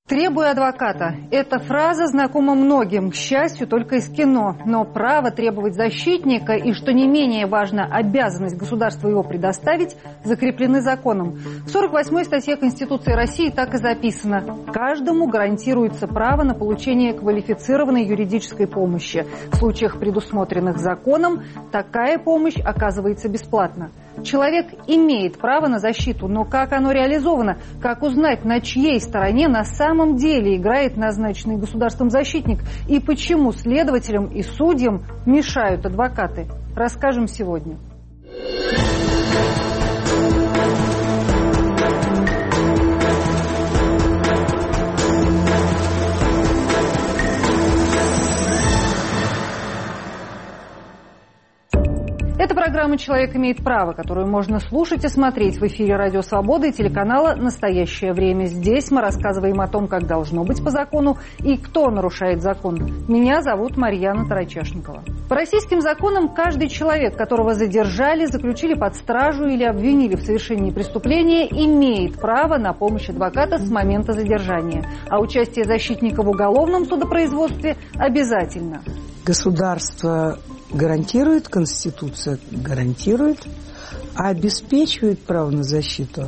«Требую адвоката». Эта фраза знакома многим, к счастью, только из кино. Но право требовать защитника и, что не менее важно, обязанность государства его предоставить, закреплены законом. В 48-й статье Конституции России так и записано: каждому гарантируется право на получение квалифицированной юридической помощи. В случаях, предусмотренных законом, такая помощь оказывается бесплатно. Человек имеет право на защиту, но как оно реализовано? Как узнать, на чьей стороне на самом деле играет назначенный государством защитник? И почему следователям и судьям мешают адвокаты? Расскажем сегодня. Это программа «Человек имеет право», которую можно слушать и смотреть в эфире «Радио Свобода» и телеканала «Настоящее время». Здесь мы рассказываем о том, как должно быть по закону и кто нарушает закон. Меня зовут Марьяна Тарачешникова. По российским законам каждый человек, которого задержали, заключили под стражу или обвинили в совершении преступления, имеет право на помощь адвоката с момента задержания. А участие защитника в уголовном судопроизводстве обязательно. Государство гарантирует, Конституция гарантирует, а обеспечивает право на защиту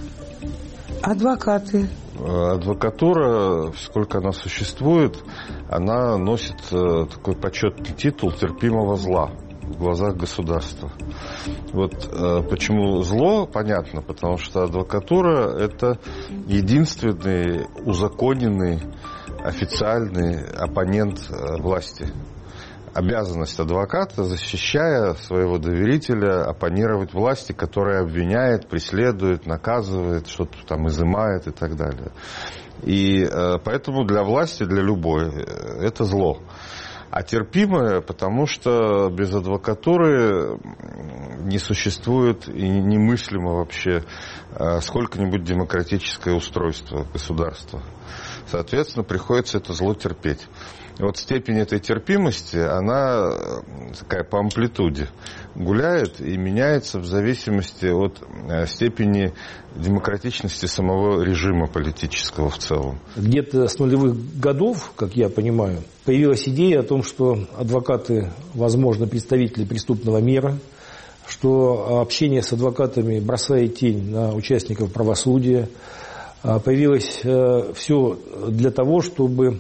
адвокаты. Адвокатура, сколько она существует, она носит такой почетный титул терпимого зла в глазах государства. Вот почему зло, понятно, потому что адвокатура – это единственный узаконенный официальный оппонент власти. Обязанность адвоката, защищая своего доверителя, оппонировать власти, которая обвиняет, преследует, наказывает, что-то там изымает и так далее. И поэтому для власти, для любой, это зло. А терпимое, потому что без адвокатуры не существует и немыслимо вообще сколько-нибудь демократическое устройство государства. Соответственно, приходится это зло терпеть. И вот степень этой терпимости, она такая по амплитуде гуляет и меняется в зависимости от степени демократичности самого режима политического в целом. Где-то с нулевых годов, как я понимаю, появилась идея о том, что адвокаты, возможно, представители преступного мира, что общение с адвокатами бросает тень на участников правосудия. Появилось все для того, чтобы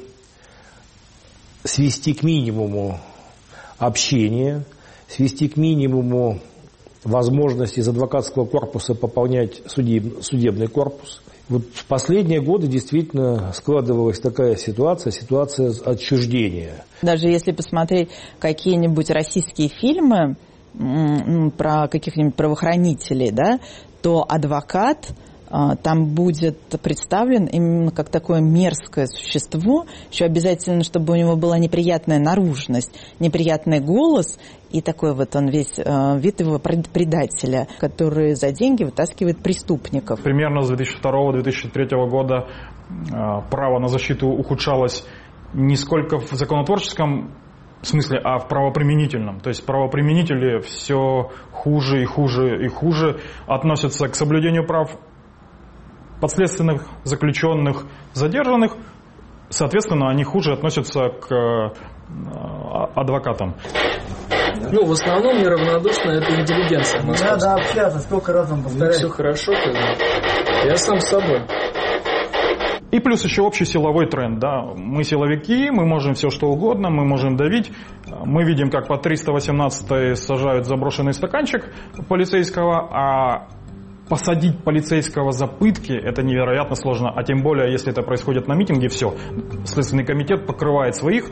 свести к минимуму общение, свести к минимуму возможность из адвокатского корпуса пополнять судебный корпус. Вот в последние годы действительно складывалась такая ситуация отчуждения. Даже если посмотреть какие-нибудь российские фильмы про каких-нибудь правоохранителей, да, то адвокат там будет представлен именно как такое мерзкое существо, еще обязательно, чтобы у него была неприятная наружность, неприятный голос и такой вот он весь вид его предателя, который за деньги вытаскивает преступников. Примерно с 2002-2003 года право на защиту ухудшалось не сколько в законотворческом смысле, а в правоприменительном. То есть правоприменители все хуже и хуже и хуже относятся к соблюдению прав подследственных, заключенных, задержанных. Соответственно, они хуже относятся к адвокатам. В основном неравнодушна это интеллигенция. Надо общаться, сколько раз вам повторять. Все хорошо, я сам с собой. И плюс еще общий силовой тренд. Да? Мы силовики, мы можем все что угодно, мы можем давить. Мы видим, как по 318-й сажают заброшенный стаканчик полицейского, а посадить полицейского за пытки – это невероятно сложно. А тем более, если это происходит на митинге, все. Следственный комитет покрывает своих.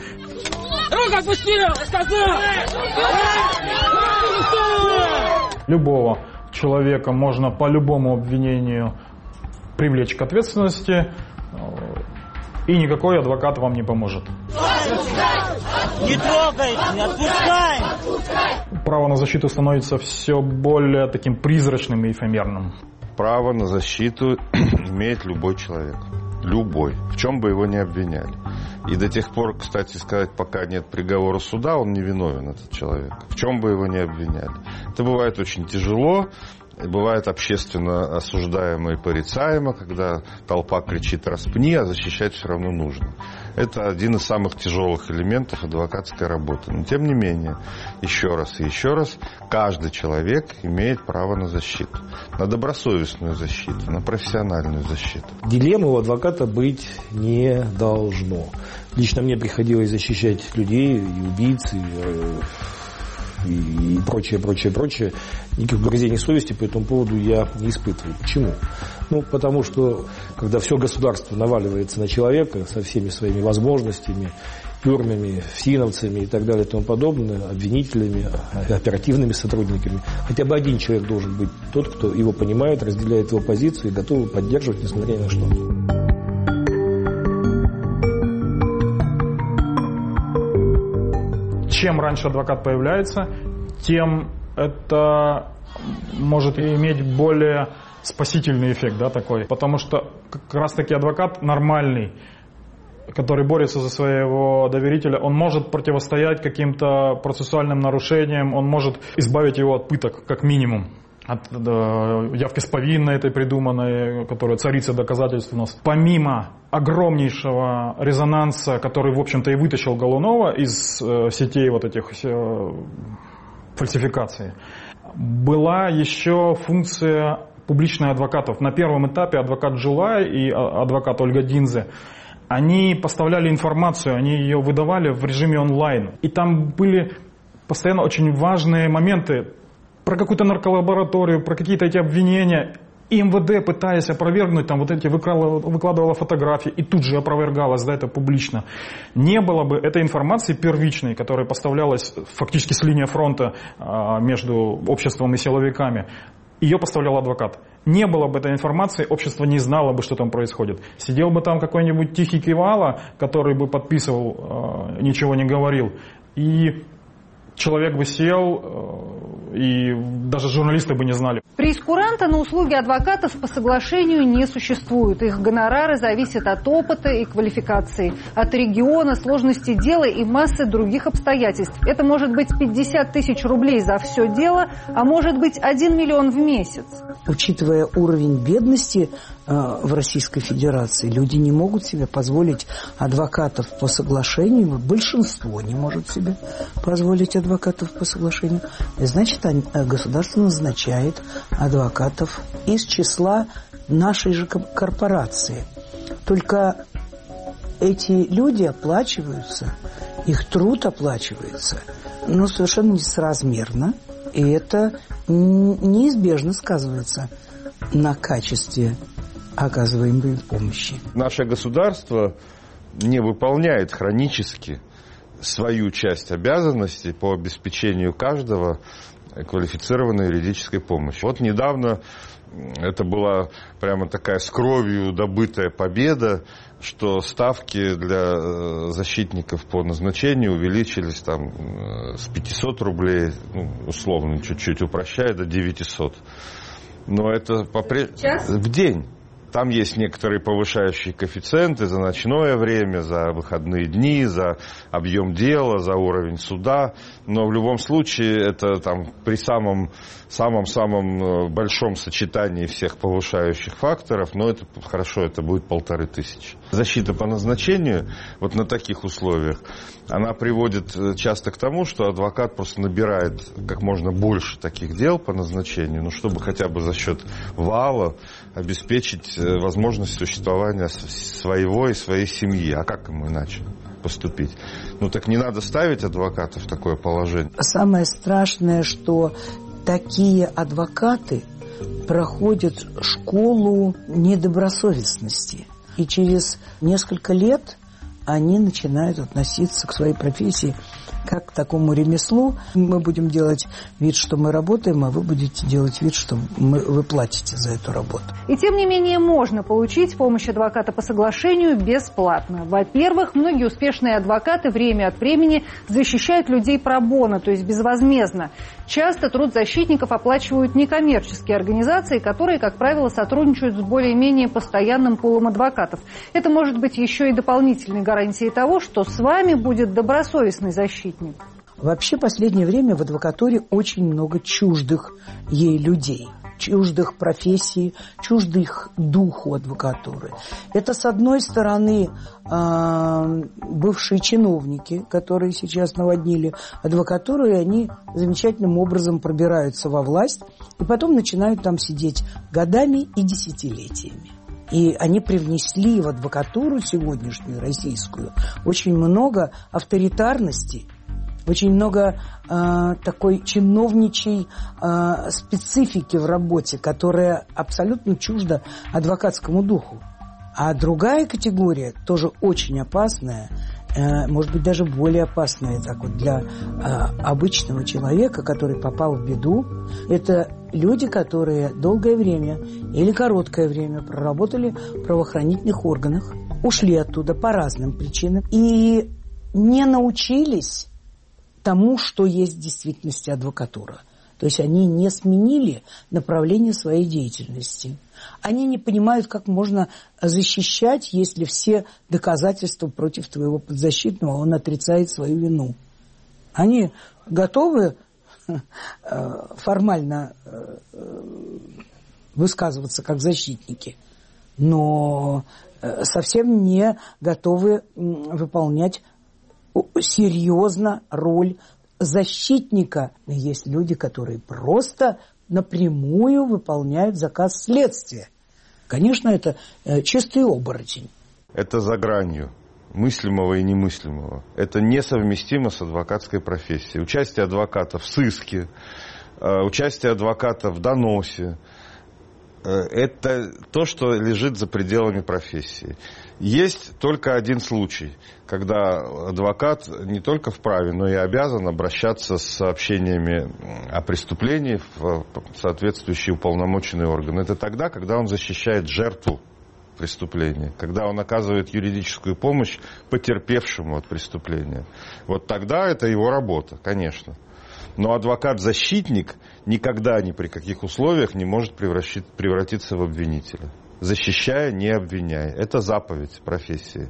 Любого человека можно по любому обвинению привлечь к ответственности, и никакой адвокат вам не поможет. Не трогайте, не отпускай! Право на защиту становится все более таким призрачным и эфемерным. Право на защиту имеет любой человек. Любой. В чем бы его ни обвиняли. И до тех пор, кстати сказать, пока нет приговора суда, он не виновен, этот человек. В чем бы его ни обвиняли. Это бывает очень тяжело. И бывает общественно осуждаемо и порицаемо, когда толпа кричит «распни», а защищать все равно нужно. Это один из самых тяжелых элементов адвокатской работы. Но тем не менее, еще раз и еще раз, каждый человек имеет право на защиту. На добросовестную защиту, на профессиональную защиту. Дилеммы у адвоката быть не должно. Лично мне приходилось защищать людей, и убийц, и прочее. Никаких угрызений совести по этому поводу я не испытываю. Почему? Потому что, когда все государство наваливается на человека со всеми своими возможностями, тюрьмами, ФСИНовцами и так далее и тому подобное, обвинителями, оперативными сотрудниками, хотя бы один человек должен быть тот, кто его понимает, разделяет его позицию и готов его поддерживать, несмотря ни на что. Чем раньше адвокат появляется, тем это может иметь более спасительный эффект, да, такой. Потому что как раз-таки адвокат нормальный, который борется за своего доверителя, он может противостоять каким-то процессуальным нарушениям, он может избавить его от пыток, как минимум. От явки с повинной этой придуманной, которая царица доказательств у нас. Помимо огромнейшего резонанса, который, в общем-то, и вытащил Голунова из сетей вот этих фальсификаций, была еще функция публичных адвокатов. На первом этапе адвокат Джилай и адвокат Ольга Динзе, они поставляли информацию, они ее выдавали в режиме онлайн. И там были постоянно очень важные моменты, про какую-то нарколабораторию, про какие-то эти обвинения. И МВД, пытаясь опровергнуть, там вот эти выкладывала фотографии и тут же опровергалась, да, это публично. Не было бы этой информации первичной, которая поставлялась фактически с линии фронта между обществом и силовиками. Ее поставлял адвокат. Не было бы этой информации, общество не знало бы, что там происходит. Сидел бы там какой-нибудь тихий кивала, который бы подписывал, ничего не говорил. И человек бы сел, и даже журналисты бы не знали. Прейскуранта на услуги адвокатов по соглашению не существует. Их гонорары зависят от опыта и квалификации, от региона, сложности дела и массы других обстоятельств. Это может быть 50 тысяч рублей за все дело, а может быть 1 миллион в месяц. Учитывая уровень бедности в Российской Федерации, люди не могут себе позволить адвокатов по соглашению. Большинство не может себе позволить адвокатов по соглашению. И значит, государство назначает адвокатов из числа нашей же корпорации. Только эти люди оплачиваются, их труд оплачивается, но совершенно несоразмерно. И это неизбежно сказывается на качестве оказываемой помощи. Наше государство не выполняет хронически свою часть обязанностей по обеспечению каждого квалифицированной юридической помощи. Вот недавно это была прямо такая с кровью добытая победа, что ставки для защитников по назначению увеличились там с 500 рублей, условно, чуть-чуть упрощая, до 900. Но это в день. Там есть некоторые повышающие коэффициенты за ночное время, за выходные дни, за объем дела, за уровень суда. Но в любом случае это там при самом большом сочетании всех повышающих факторов, но это хорошо, это будет 1500. Защита по назначению вот на таких условиях, она приводит часто к тому, что адвокат просто набирает как можно больше таких дел по назначению, чтобы хотя бы за счет вала обеспечить возможность существования своего и своей семьи. А как ему иначе поступить? Так не надо ставить адвоката в такое положение. Самое страшное, что такие адвокаты проходят школу недобросовестности. И через несколько лет они начинают относиться к своей профессии как к такому ремеслу. Мы будем делать вид, что мы работаем, а вы будете делать вид, что вы платите за эту работу. И тем не менее можно получить помощь адвоката по соглашению бесплатно. Во-первых, многие успешные адвокаты время от времени защищают людей про боно, то есть безвозмездно. Часто труд защитников оплачивают некоммерческие организации, которые, как правило, сотрудничают с более-менее постоянным пулом адвокатов. Это может быть еще и дополнительной гарантией того, что с вами будет добросовестный защитник. Вообще, в последнее время в адвокатуре очень много чуждых ей людей. чуждых профессий, чуждых духу адвокатуры. Это, с одной стороны, бывшие чиновники, которые сейчас наводнили адвокатуру, и они замечательным образом пробираются во власть, и потом начинают там сидеть годами и десятилетиями. И они привнесли в адвокатуру сегодняшнюю, российскую, очень много авторитарности, очень много такой чиновничьей специфики в работе, которая абсолютно чужда адвокатскому духу. А другая категория, тоже очень опасная, может быть, даже более опасная так вот, для обычного человека, который попал в беду, это люди, которые долгое время или короткое время проработали в правоохранительных органах, ушли оттуда по разным причинам и не научились тому, что есть в действительности адвокатура. То есть они не сменили направление своей деятельности. Они не понимают, как можно защищать, если все доказательства против твоего подзащитного, он отрицает свою вину. Они готовы формально высказываться как защитники, но совсем не готовы выполнять серьезно роль защитника. Есть люди, которые просто напрямую выполняют заказ следствия. Конечно, это чистый оборотень. Это за гранью мыслимого и немыслимого. Это несовместимо с адвокатской профессией. Участие адвоката в сыске, участие адвоката в доносе – это то, что лежит за пределами профессии. Есть только один случай, когда адвокат не только вправе, но и обязан обращаться с сообщениями о преступлении в соответствующие уполномоченные органы. Это тогда, когда он защищает жертву преступления, когда он оказывает юридическую помощь потерпевшему от преступления. Вот тогда это его работа, конечно. Но адвокат-защитник никогда ни при каких условиях не может превратиться в обвинителя. Защищая, не обвиняя. Это заповедь профессии.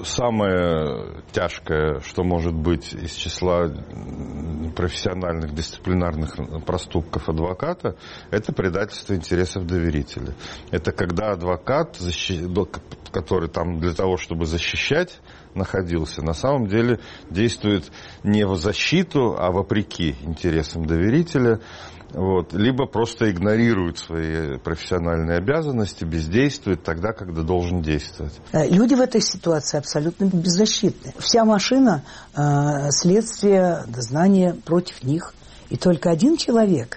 Самое тяжкое, что может быть из числа профессиональных дисциплинарных проступков адвоката, это предательство интересов доверителя. Это когда адвокат, который там для того, чтобы защищать, находился, на самом деле действует не в защиту, а вопреки интересам доверителя. Вот. Либо просто игнорирует свои профессиональные обязанности, бездействует тогда, когда должен действовать. Люди в этой ситуации абсолютно беззащитны. Вся машина следствия, дознания против них. И только один человек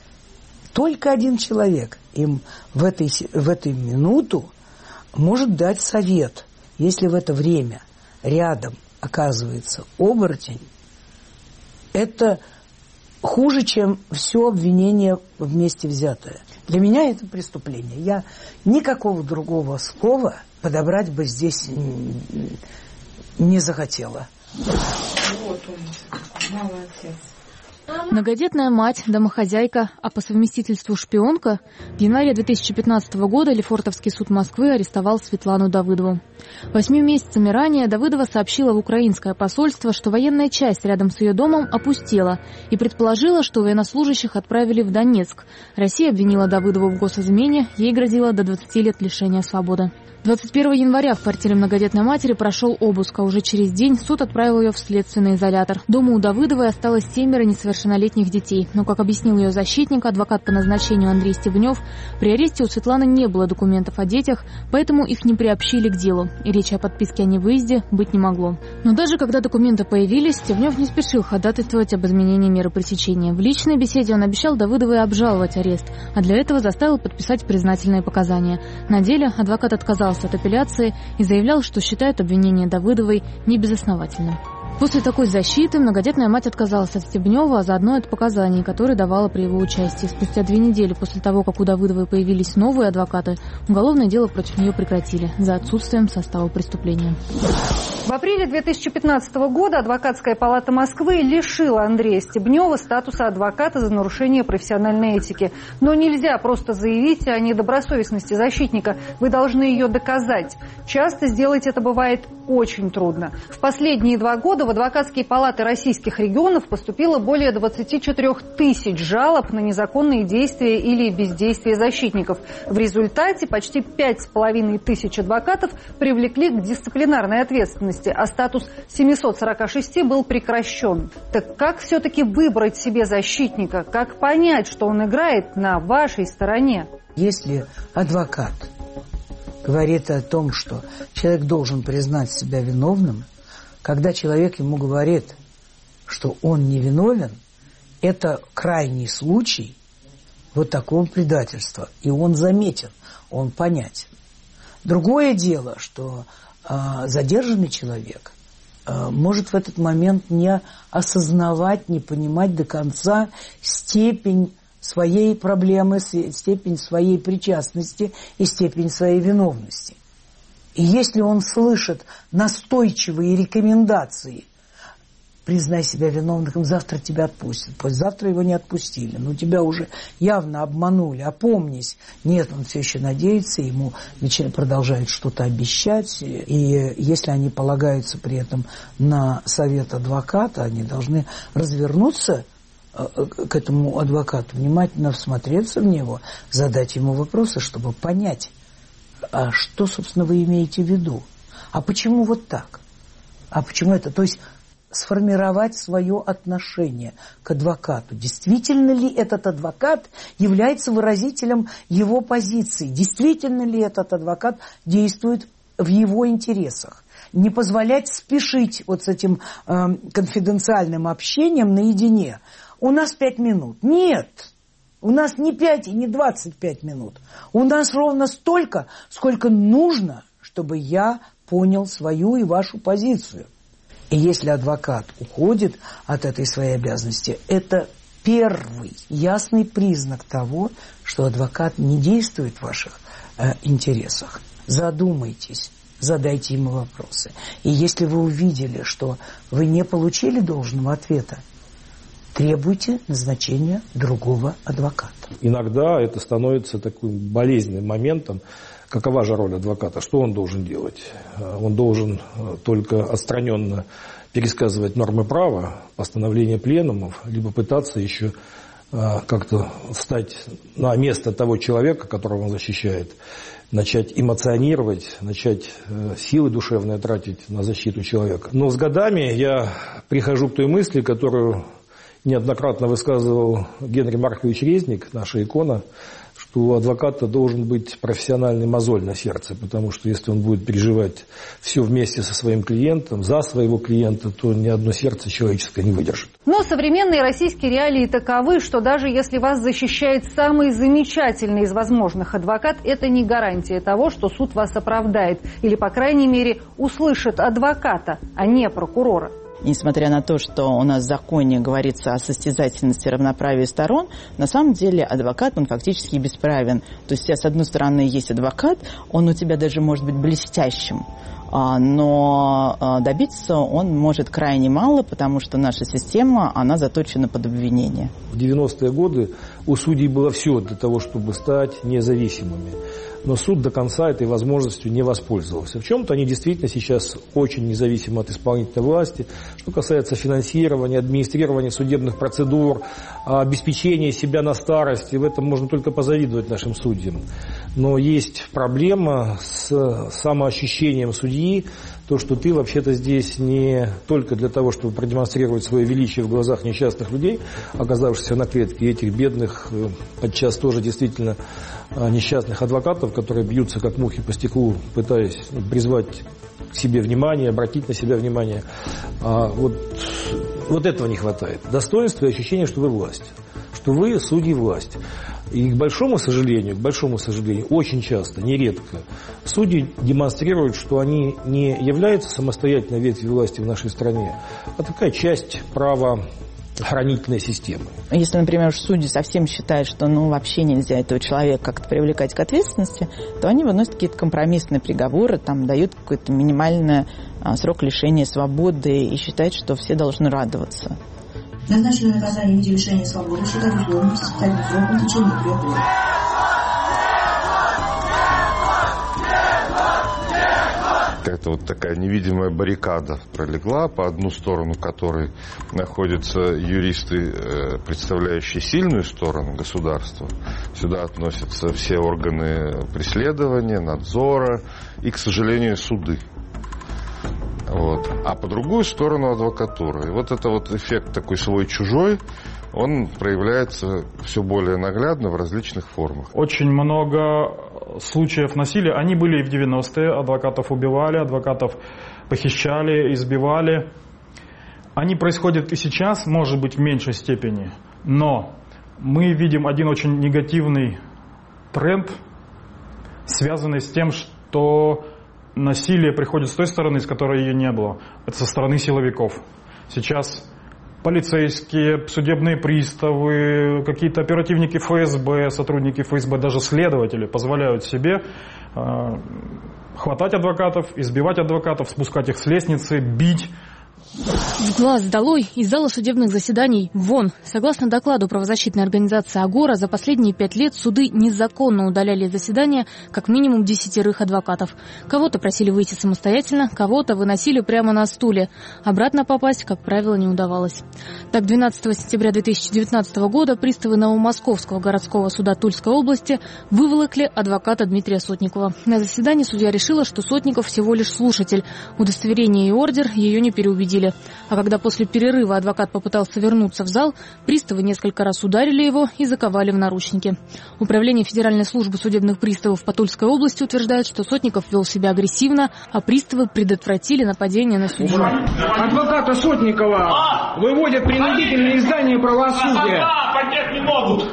им в эту минуту может дать совет. Если в это время рядом оказывается оборотень, это хуже, чем все обвинение вместе взятое. Для меня это преступление. Я никакого другого слова подобрать бы здесь не захотела. Вот он, молодец. Многодетная мать, домохозяйка, а по совместительству шпионка, в январе 2015 года Лефортовский суд Москвы арестовал Светлану Давыдову. 8 месяцами ранее Давыдова сообщила в украинское посольство, что военная часть рядом с ее домом опустела, и предположила, что военнослужащих отправили в Донецк. Россия обвинила Давыдову в госизмене, ей грозило до 20 лет лишения свободы. 21 января в квартире многодетной матери прошел обыск, а уже через день суд отправил ее в следственный изолятор. Дома у Давыдовой осталось 7 несовершеннолетних детей. Но, как объяснил ее защитник, адвокат по назначению Андрей Стебнев, при аресте у Светланы не было документов о детях, поэтому их не приобщили к делу, и речи о подписке о невыезде быть не могло. Но даже когда документы появились, Стебнев не спешил ходатайствовать об изменении меры пресечения. В личной беседе он обещал Давыдовой обжаловать арест, а для этого заставил подписать признательные показания. На деле адвокат отказался от апелляции и заявлял, что считает обвинение Давыдовой небезосновательным. После такой защиты многодетная мать отказалась от Стебнева, а заодно от показаний, которые давала при его участии. Спустя 2 недели после того, как у Давыдовой появились новые адвокаты, уголовное дело против нее прекратили за отсутствием состава преступления. В апреле 2015 года Адвокатская палата Москвы лишила Андрея Стебнева статуса адвоката за нарушение профессиональной этики. Но нельзя просто заявить о недобросовестности защитника. Вы должны ее доказать. Часто сделать это бывает очень трудно. В последние 2 года в Адвокатские палаты российских регионов поступило более 24 тысяч жалоб на незаконные действия или бездействие защитников. В результате почти 5,5 тысяч адвокатов привлекли к дисциплинарной ответственности, а статус 746 был прекращен. Так как все-таки выбрать себе защитника? Как понять, что он играет на вашей стороне? Если адвокат говорит о том, что человек должен признать себя виновным, когда человек ему говорит, что он не виновен, это крайний случай вот такого предательства. И он заметен, он понятен. Другое дело, что задержанный человек может в этот момент не осознавать, не понимать до конца степень своей проблемы, степень своей причастности и степень своей виновности. И если он слышит настойчивые рекомендации: признай себя виновным, завтра тебя отпустят, завтра его не отпустили, но тебя уже явно обманули, опомнись. Нет, он все еще надеется, ему продолжают что-то обещать, и если они полагаются при этом на совет адвоката, они должны развернуться к этому адвокату, внимательно всмотреться в него, задать ему вопросы, чтобы понять, а что, собственно, вы имеете в виду? А почему вот так? А почему это? То есть сформировать свое отношение к адвокату. Действительно ли этот адвокат является выразителем его позиции? Действительно ли этот адвокат действует в его интересах? Не позволять спешить вот с этим конфиденциальным общением наедине. У нас 5 минут. Нет, у нас не 5 и не 25 минут. У нас ровно столько, сколько нужно, чтобы я понял свою и вашу позицию. И если адвокат уходит от этой своей обязанности, это первый ясный признак того, что адвокат не действует в ваших интересах. Задумайтесь, задайте ему вопросы. И если вы увидели, что вы не получили должного ответа, требуйте назначения другого адвоката. Иногда это становится таким болезненным моментом. Какова же роль адвоката? Что он должен делать? Он должен только отстраненно пересказывать нормы права, постановления пленумов, либо пытаться еще как-то встать на место того человека, которого он защищает, начать эмоционировать, начать силы душевные тратить на защиту человека. Но с годами я прихожу к той мысли, которую неоднократно высказывал Генрий Маркович Резник, наша икона, что у адвоката должен быть профессиональный мозоль на сердце, потому что если он будет переживать все вместе со своим клиентом, за своего клиента, то ни одно сердце человеческое не выдержит. Но современные российские реалии таковы, что даже если вас защищает самый замечательный из возможных адвокат, это не гарантия того, что суд вас оправдает или, по крайней мере, услышит адвоката, а не прокурора. Несмотря на то, что у нас в законе говорится о состязательности, равноправии сторон, на самом деле адвокат, он фактически бесправен. То есть, с одной стороны, есть адвокат, он у тебя даже может быть блестящим, но добиться он может крайне мало, потому что наша система, она заточена под обвинение. В 90-е годы у судей было все для того, чтобы стать независимыми. Но суд до конца этой возможностью не воспользовался. В чем-то они действительно сейчас очень независимы от исполнительной власти. Что касается финансирования, администрирования судебных процедур, обеспечения себя на старости, в этом можно только позавидовать нашим судьям. Но есть проблема с самоощущением судьи, то, что ты вообще-то здесь не только для того, чтобы продемонстрировать свое величие в глазах несчастных людей, оказавшихся на клетке, этих бедных, подчас тоже действительно несчастных адвокатов, которые бьются как мухи по стеклу, пытаясь призвать к себе внимание, обратить на себя внимание. Вот этого не хватает. Достоинства и ощущение, что вы власть, что вы судьи власть. И к большому сожалению, очень часто, нередко, судьи демонстрируют, что они не являются самостоятельной ветвью власти в нашей стране, а такая часть правоохранительной системы. Если, например, судьи совсем считают, что вообще нельзя этого человека как-то привлекать к ответственности, то они выносят какие-то компромиссные приговоры, там дают какое-то минимальное срок лишения свободы и считает, что все должны радоваться. Назначенное наказание в виде лишения свободы считать условным с испытательным сроком в течение 3 лет. Какая-то вот такая невидимая баррикада пролегла, по одну сторону которой находятся юристы, представляющие сильную сторону государства. Сюда относятся все органы преследования, надзора и, к сожалению, суды. Вот. А по другую сторону адвокатура. И вот это вот эффект такой свой-чужой, он проявляется все более наглядно в различных формах. Очень много случаев насилия. Они были и в 90-е. Адвокатов убивали, адвокатов похищали, избивали. Они происходят и сейчас, может быть, в меньшей степени. Но мы видим один очень негативный тренд, связанный с тем, что насилие приходит с той стороны, с которой ее не было. Это со стороны силовиков. Сейчас полицейские, судебные приставы, какие-то оперативники ФСБ, сотрудники ФСБ, даже следователи позволяют себе хватать адвокатов, избивать адвокатов, спускать их с лестницы, бить. С глаз долой, из зала судебных заседаний вон. Согласно докладу правозащитной организации «Агора», за последние 5 лет суды незаконно удаляли из заседания как минимум 10 адвокатов. Кого-то просили выйти самостоятельно, кого-то выносили прямо на стуле. Обратно попасть, как правило, не удавалось. Так, 12 сентября 2019 года приставы Новомосковского городского суда Тульской области выволокли адвоката Дмитрия Сотникова. На заседании судья решила, что Сотников всего лишь слушатель. Удостоверение и ордер ее не переубедили. А когда после перерыва адвокат попытался вернуться в зал, приставы несколько раз ударили его и заковали в наручники. Управление Федеральной службы судебных приставов по Тульской области утверждает, что Сотников вел себя агрессивно, а приставы предотвратили нападение на судью. Адвоката Сотникова выводят принудительное из здания правосудия. Поднять не могут.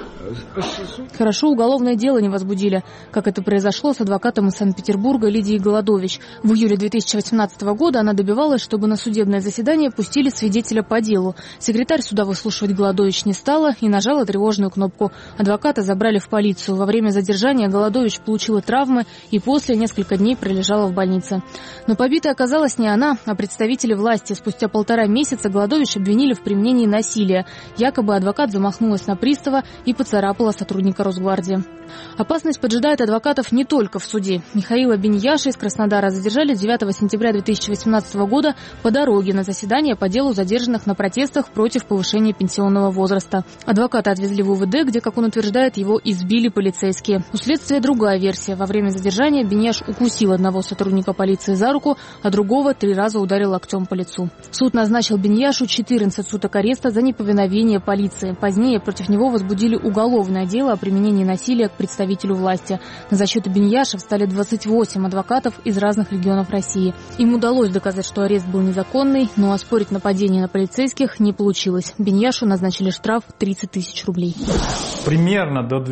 Хорошо, уголовное дело не возбудили, как это произошло с адвокатом из Санкт-Петербурга Лидией Голодович. В июле 2018 года она добивалась, чтобы на судебное заседание пустили свидетеля по делу. Секретарь суда выслушивать Голодович не стала и нажала тревожную кнопку. Адвоката забрали в полицию. Во время задержания Голодович получила травмы и после несколько дней пролежала в больнице. Но побитой оказалась не она, а представители власти. Спустя 1,5 месяца Голодович обвинили в применении насилия. Якобы адвокат замахнулась на пристава и поцарапала сотрудника Росгвардии. Опасность поджидает адвокатов не только в суде. Михаила Беньяша из Краснодара задержали 9 сентября 2018 года по дороге на заседание по делу задержанных на протестах против повышения пенсионного возраста. Адвоката отвезли в УВД, где, как он утверждает, его избили полицейские. У следствия другая версия. Во время задержания Беньяш укусил одного сотрудника полиции за руку, а другого 3 раза ударил локтем по лицу. Суд назначил Беньяшу 14 суток ареста за неповиновение полиции. Позднее против него возбудили уголовное дело о применении насилия к представителю власти. На защиту Беньяша встали 28 адвокатов из разных регионов России. Им удалось доказать, что арест был незаконный, но оспорить нападение на полицейских не получилось. Беньяшу назначили штраф 30 тысяч рублей. Примерно до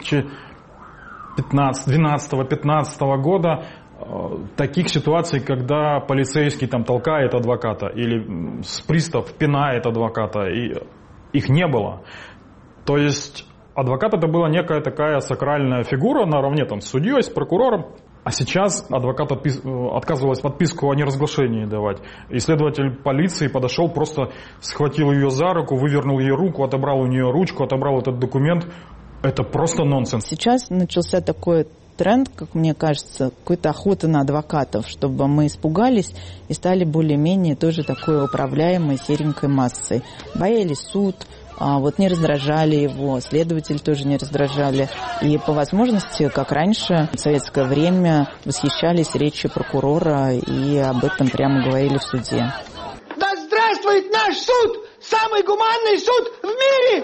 2012-2015 года таких ситуаций, когда полицейский там толкает адвоката или пристав пинает адвоката, и их не было. То есть адвокат это была некая такая сакральная фигура наравне там, с судьей, с прокурором. А сейчас адвокат отказывалась подписку о неразглашении давать. И следователь полиции подошел, просто схватил ее за руку, вывернул ее руку, отобрал у нее ручку, отобрал этот документ. Это просто нонсенс. Сейчас начался такой тренд, как мне кажется, какой-то охота на адвокатов, чтобы мы испугались и стали более-менее тоже такой управляемой серенькой массой. Боялись суд, вот не раздражали его, следователи тоже не раздражали. И по возможности, как раньше, в советское время восхищались речью прокурора и об этом прямо говорили в суде. Да здравствует наш суд! Самый гуманный суд в мире!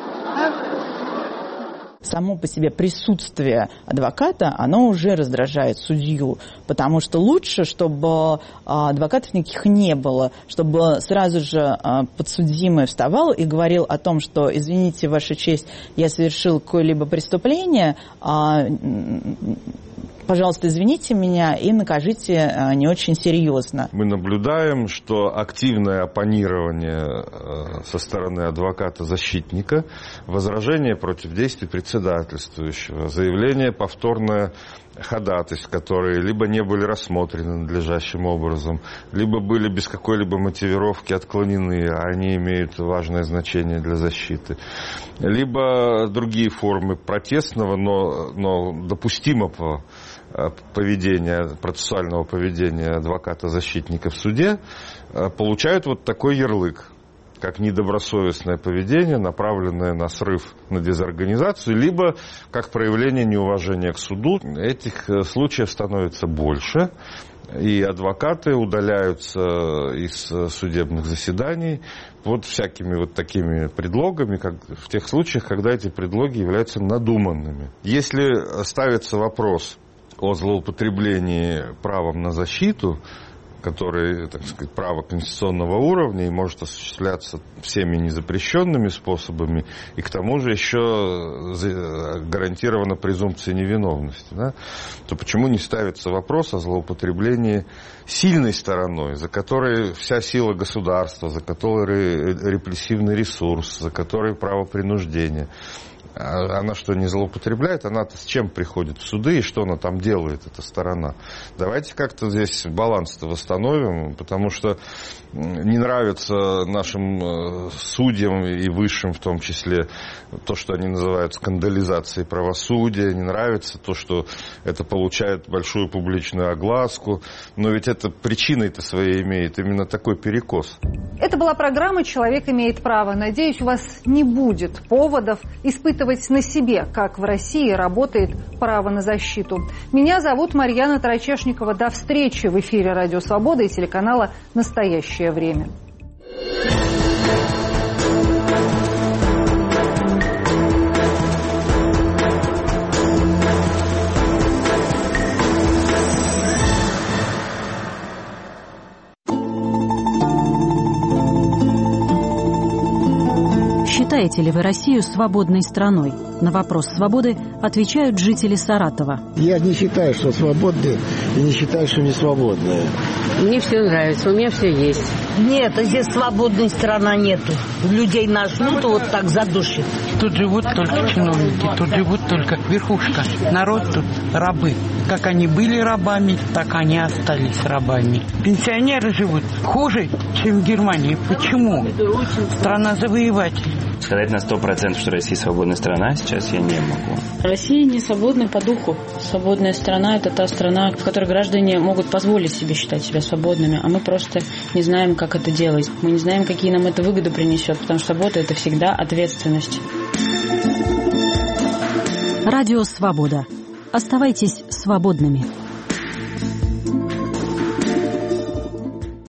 Само по себе присутствие адвоката, оно уже раздражает судью, потому что лучше, чтобы адвокатов никаких не было, чтобы сразу же подсудимый вставал и говорил о том, что, извините, Ваша честь, я совершил какое-либо преступление, пожалуйста, извините меня и накажите не очень серьезно. Мы наблюдаем, что активное оппонирование со стороны адвоката-защитника, возражение против действий председательствующего, заявление повторное ходатайств, которые либо не были рассмотрены надлежащим образом, либо были без какой-либо мотивировки отклонены, а они имеют важное значение для защиты, либо другие формы протестного, но допустимого поведения, процессуального поведения адвоката-защитника в суде, получают вот такой ярлык, как недобросовестное поведение, направленное на срыв, на дезорганизацию, либо как проявление неуважения к суду. Этих случаев становится больше, и адвокаты удаляются из судебных заседаний под всякими вот такими предлогами, как в тех случаях, когда эти предлоги являются надуманными. Если ставится вопрос о злоупотреблении правом на защиту, которое, так сказать, право конституционного уровня и может осуществляться всеми незапрещенными способами, и к тому же еще гарантирована презумпция невиновности, да, то почему не ставится вопрос о злоупотреблении сильной стороной, за которой вся сила государства, за которой репрессивный ресурс, за которой право принуждения? Она что, не злоупотребляет? Она-то с чем приходит в суды и что она там делает, эта сторона? Давайте как-то здесь баланс-то восстановим, потому что не нравится нашим судьям и высшим в том числе то, что они называют скандализацией правосудия, не нравится то, что это получает большую публичную огласку, но ведь это причиной-то своей имеет именно такой перекос. Это была программа «Человек имеет право». Надеюсь, у вас не будет поводов испытывать на себе, как в России работает право на защиту. Меня зовут Марьяна Тарачешникова. До встречи в эфире «Радио Свобода» и телеканала «Настоящее время». Считаете ли вы Россию свободной страной? На вопрос свободы отвечают жители Саратова. Я не считаю, что свободные, и не считаю, что не свободные. Мне все нравится, у меня все есть. Нет, здесь свободной страны нету. Людей нажмут вот так задушит. Тут живут только чиновники, тут живут только верхушка. Народ тут рабы. Как они были рабами, так они остались рабами. Пенсионеры живут хуже, чем в Германии. Почему? Страна завоевателей. Сказать на 100%, что Россия свободная страна, сейчас я не могу. Россия не свободна по духу. Свободная страна – это та страна, в которой граждане могут позволить себе считать себя свободными, а мы просто не знаем, как это делать. Мы не знаем, какие нам это выгоды принесет, потому что свобода – это всегда ответственность. Радио «Свобода». Оставайтесь свободными.